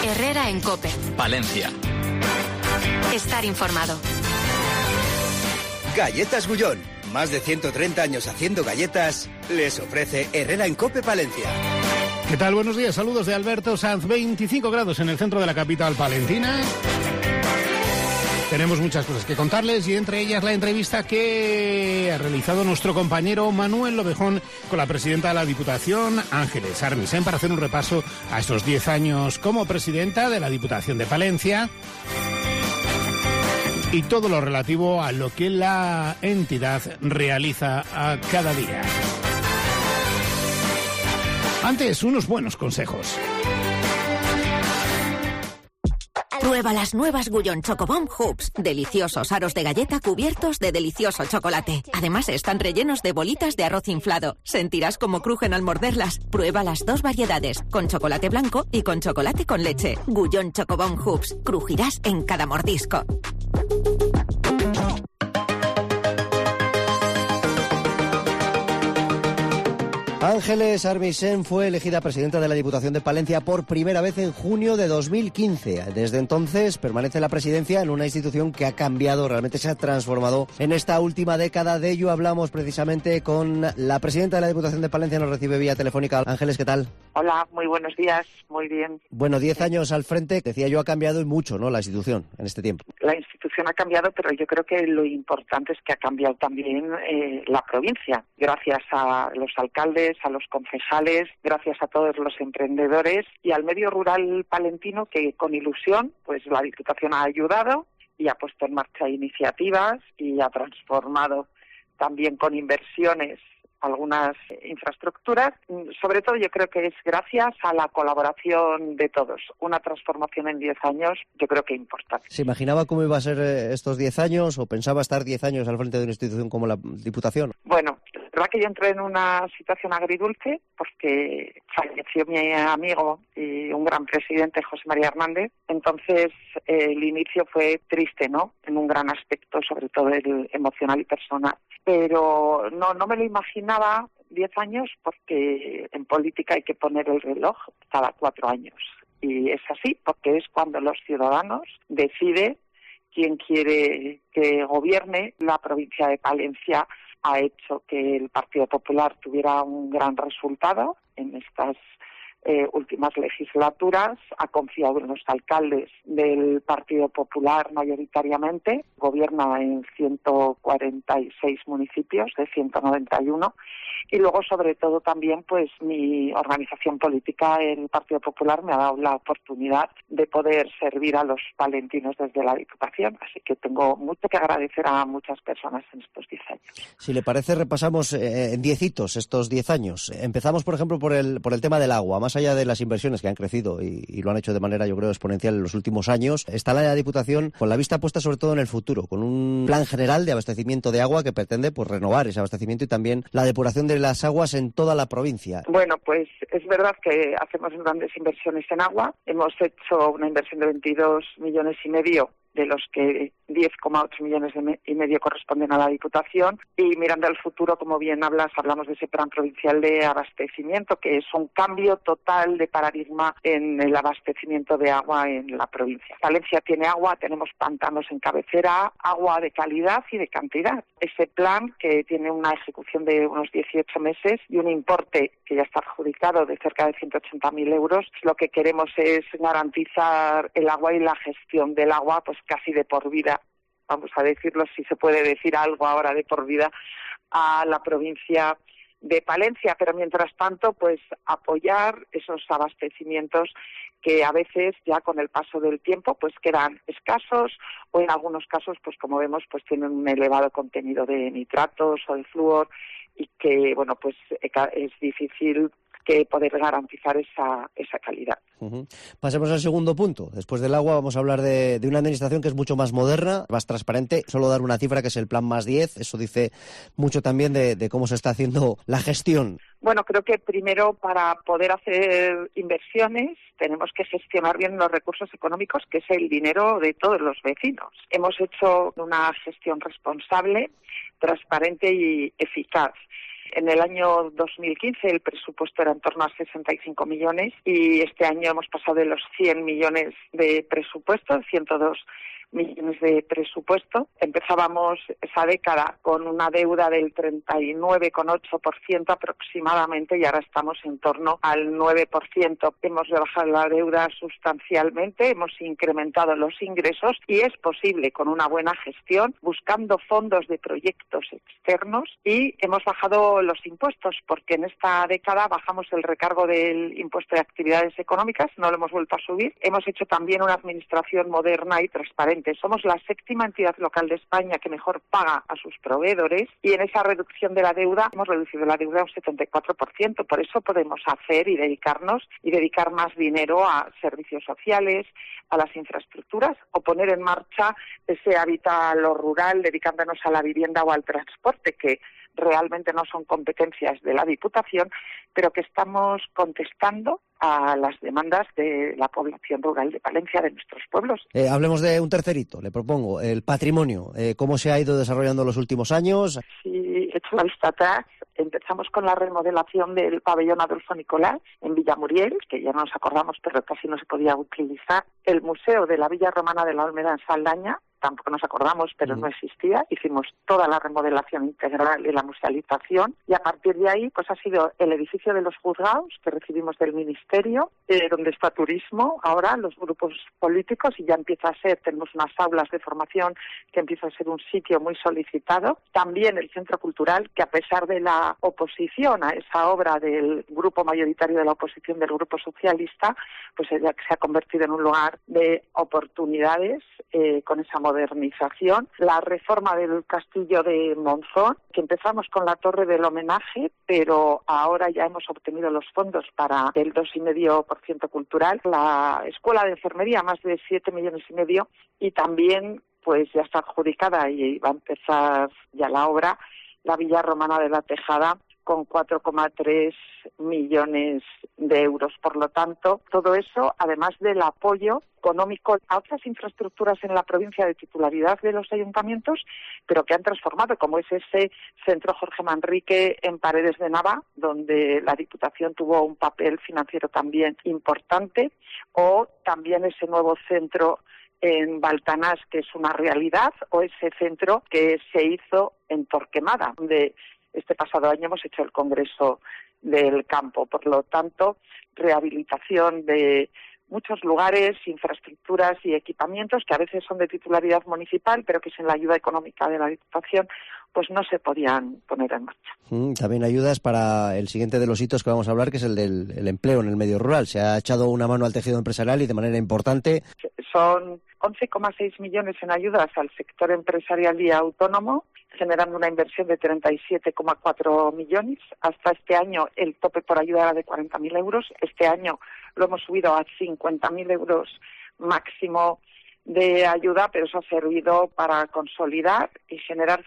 Herrera en COPE. Palencia. Estar informado. Galletas Gullón. Más de 130 años haciendo galletas, les ofrece Herrera en COPE Palencia. ¿Qué tal? Buenos días. Saludos de Alberto Sanz. 25 grados en el centro de la capital palentina. Tenemos muchas cosas que contarles y entre ellas la entrevista que ha realizado nuestro compañero Manuel Lobejón con la presidenta de la Diputación, Ángeles Armisen, para hacer un repaso a estos 10 años como presidenta de la Diputación de Palencia y todo lo relativo a lo que la entidad realiza a cada día. Antes, unos buenos consejos. Prueba las nuevas Gullón Chocobomb Hoops. Deliciosos aros de galleta cubiertos de delicioso chocolate. Además están rellenos de bolitas de arroz inflado. Sentirás cómo crujen al morderlas. Prueba las dos variedades, con chocolate blanco y con chocolate con leche. Gullón Chocobomb Hoops. Crujirás en cada mordisco. Ángeles Armisen fue elegida presidenta de la Diputación de Palencia por primera vez en junio de 2015. Desde entonces permanece la presidencia en una institución que ha cambiado, realmente se ha transformado en esta última década. De ello hablamos precisamente con la presidenta de la Diputación de Palencia, nos recibe vía telefónica. Ángeles, ¿qué tal? Hola, muy buenos días, muy bien. Bueno, 10 años al frente, decía yo, ha cambiado y mucho, ¿no?, la institución en este tiempo. La institución ha cambiado, pero yo creo que lo importante es que ha cambiado también la provincia, gracias a los alcaldes, a los concejales, gracias a todos los emprendedores y al medio rural palentino que con ilusión pues la Diputación ha ayudado y ha puesto en marcha iniciativas y ha transformado también con inversiones algunas infraestructuras. Sobre todo yo creo que es gracias a la colaboración de todos. Una transformación en 10 años yo creo que importante. ¿Se imaginaba cómo iba a ser estos 10 años o pensaba estar 10 años al frente de una institución como la Diputación? Bueno, la verdad que yo entré en una situación agridulce porque falleció mi amigo y un gran presidente, José María Hernández. Entonces el inicio fue triste, ¿no?, en un gran aspecto, sobre todo el emocional y personal. Pero no me lo imaginaba 10 años porque en política hay que poner el reloj cada 4 años. Y es así porque es cuando los ciudadanos deciden quién quiere que gobierne. La provincia de Palencia ha hecho que el Partido Popular tuviera un gran resultado en estas últimas legislaturas, ha confiado en los alcaldes del Partido Popular mayoritariamente, gobierna en 146 municipios de 191 y luego sobre todo también pues mi organización política, el Partido Popular, me ha dado la oportunidad de poder servir a los palentinos desde la Diputación, así que tengo mucho que agradecer a muchas personas en estos 10 años. Si le parece, repasamos en 10 hitos estos 10 años. Empezamos, por ejemplo, por el tema del agua. Más allá de las inversiones que han crecido y lo han hecho de manera, yo creo, exponencial en los últimos años, está la Diputación con la vista puesta sobre todo en el futuro, con un plan general de abastecimiento de agua que pretende pues renovar ese abastecimiento y también la depuración de las aguas en toda la provincia. Bueno, pues es verdad que hacemos grandes inversiones en agua. Hemos hecho una inversión de 22 millones y medio, de los que 10,8 millones y medio corresponden a la Diputación. Y mirando al futuro, como bien hablamos de ese plan provincial de abastecimiento, que es un cambio total de paradigma en el abastecimiento de agua en la provincia. Palencia tiene agua, tenemos pantanos en cabecera, agua de calidad y de cantidad. Ese plan, que tiene una ejecución de unos 18 meses y un importe que ya está adjudicado de cerca de 180.000 euros, lo que queremos es garantizar el agua y la gestión del agua pues casi de por vida, vamos a decirlo, si se puede decir algo ahora de por vida, a la provincia de Palencia, pero mientras tanto pues apoyar esos abastecimientos que a veces ya con el paso del tiempo pues quedan escasos o en algunos casos pues como vemos pues tienen un elevado contenido de nitratos o de flúor y que bueno pues es difícil que poder garantizar esa calidad. Uh-huh. Pasemos al segundo punto. Después del agua vamos a hablar de una administración que es mucho más moderna, más transparente. Solo dar una cifra que es el Plan Más 10. Eso dice mucho también de cómo se está haciendo la gestión. Bueno, creo que primero para poder hacer inversiones tenemos que gestionar bien los recursos económicos, que es el dinero de todos los vecinos. Hemos hecho una gestión responsable, transparente y eficaz. En el año 2015 el presupuesto era en torno a 65 millones y este año hemos pasado de los 100 millones de presupuesto, 102 millones de presupuesto. Empezábamos esa década con una deuda del 39,8% aproximadamente y ahora estamos en torno al 9%. Hemos rebajado la deuda sustancialmente, hemos incrementado los ingresos y es posible con una buena gestión, buscando fondos de proyectos externos, y hemos bajado los impuestos porque en esta década bajamos el recargo del impuesto de actividades económicas, no lo hemos vuelto a subir. Hemos hecho también una administración moderna y transparente. Somos la 7ª entidad local de España que mejor paga a sus proveedores y en esa reducción de la deuda hemos reducido la deuda un 74%. Por eso podemos hacer y dedicar más dinero a servicios sociales, a las infraestructuras o poner en marcha ese hábitat a lo rural dedicándonos a la vivienda o al transporte, que realmente no son competencias de la Diputación, pero que estamos contestando a las demandas de la población rural de Palencia, de nuestros pueblos. Hablemos de un tercerito, le propongo, el patrimonio. ¿Cómo se ha ido desarrollando en los últimos años? Sí, he hecho la vista atrás. Empezamos con la remodelación del pabellón Adolfo Nicolás en Villamuriel, que ya no nos acordamos, pero casi no se podía utilizar. El Museo de la Villa Romana de la Olmeda en Saldaña, tampoco nos acordamos, pero no existía. Hicimos toda la remodelación integral y la musealización, y a partir de ahí pues ha sido el edificio de los juzgados que recibimos del Ministerio, donde está turismo, ahora los grupos políticos, y ya empieza a ser, tenemos unas aulas de formación que empieza a ser un sitio muy solicitado. También el Centro Cultural, que a pesar de la oposición a esa obra del grupo mayoritario de la oposición, del Grupo Socialista, pues se ha convertido en un lugar de oportunidades con esa modernización. La reforma del castillo de Monzón, que empezamos con la torre del homenaje, pero ahora ya hemos obtenido los fondos para el 2,5% cultural. La escuela de enfermería, más de 7,5 millones, y también pues ya está adjudicada y va a empezar ya la obra, la Villa Romana de la Tejada, con 4,3 millones de euros. Por lo tanto, todo eso, además del apoyo económico a otras infraestructuras en la provincia de titularidad de los ayuntamientos, pero que han transformado, como es ese centro Jorge Manrique en Paredes de Nava, donde la Diputación tuvo un papel financiero también importante, o también ese nuevo centro en Baltanás, que es una realidad, o ese centro que se hizo en Torquemada, donde este pasado año hemos hecho el Congreso del Campo. Por lo tanto, rehabilitación de muchos lugares, infraestructuras y equipamientos que a veces son de titularidad municipal, pero que sin la ayuda económica de la Diputación pues no se podían poner en marcha. También ayudas para el siguiente de los hitos que vamos a hablar, que es el del empleo en el medio rural. Se ha echado una mano al tejido empresarial y de manera importante. Son 11,6 millones en ayudas al sector empresarial y autónomo, generando una inversión de 37,4 millones. Hasta este año el tope por ayuda era de 40.000 euros. Este año lo hemos subido a 50.000 euros máximo de ayuda, pero eso ha servido para consolidar y generar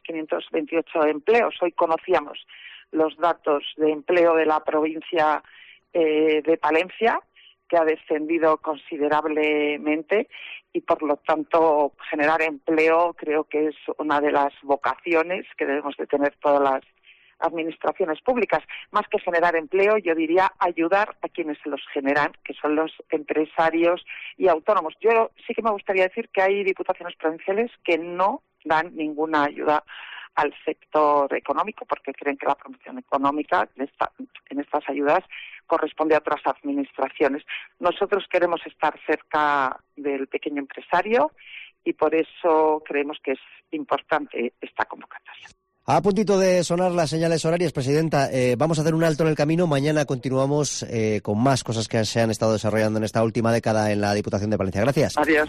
5.528 empleos. Hoy conocíamos los datos de empleo de la provincia de Palencia, que ha descendido considerablemente, y por lo tanto generar empleo creo que es una de las vocaciones que debemos de tener todas las administraciones públicas. Más que generar empleo, yo diría ayudar a quienes los generan, que son los empresarios y autónomos. Yo sí que me gustaría decir que hay diputaciones provinciales que no dan ninguna ayuda al sector económico porque creen que la promoción económica en estas ayudas corresponde a otras administraciones. Nosotros queremos estar cerca del pequeño empresario y por eso creemos que es importante esta convocatoria. A puntito de sonar las señales horarias, Presidenta, vamos a hacer un alto en el camino. Mañana continuamos con más cosas que se han estado desarrollando en esta última década en la Diputación de Palencia. Gracias. Adiós.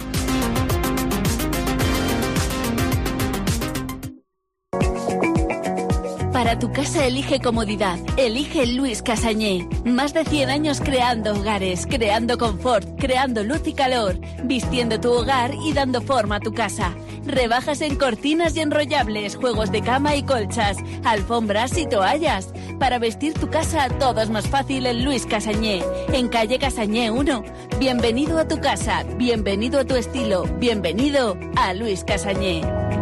Para tu casa elige comodidad, elige Luis Casañé. Más de 100 años creando hogares, creando confort, creando luz y calor, vistiendo tu hogar y dando forma a tu casa. Rebajas en cortinas y enrollables, juegos de cama y colchas, alfombras y toallas. Para vestir tu casa todo es más fácil en Luis Casañé, en calle Casañé 1. Bienvenido a tu casa, bienvenido a tu estilo, bienvenido a Luis Casañé.